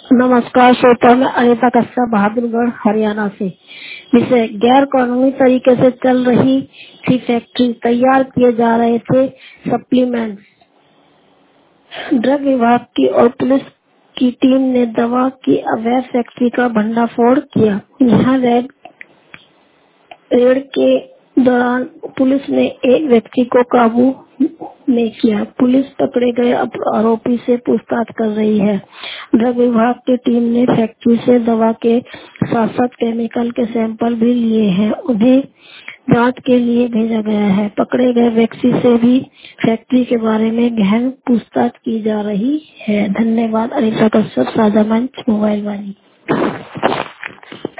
नमस्कार श्रोता, मैं अनीता कश्यप बहादुरगढ़ हरियाणा से। विषय गैर कानूनी तरीके से चल रही थी फैक्ट्री, तैयार किए जा रहे थे सप्लीमेंट। ड्रग विभाग की और पुलिस की टीम ने दवा की अवैध फैक्ट्री का भंडाफोड़ किया। यहाँ रेड के दौरान पुलिस ने एक व्यक्ति को काबू में किया। पुलिस पकड़े गए आरोपी से पूछताछ कर रही है। ड्रग विभाग की टीम ने फैक्ट्री से दवा के साथ साथ केमिकल के सैंपल भी लिए हैं। उन्हें जांच के लिए भेजा गया है। पकड़े गए व्यक्ति से भी फैक्ट्री के बारे में गहन पूछताछ की जा रही है। धन्यवाद। अनीता कश्यप, साझा मंच, मोबाइल वाणी।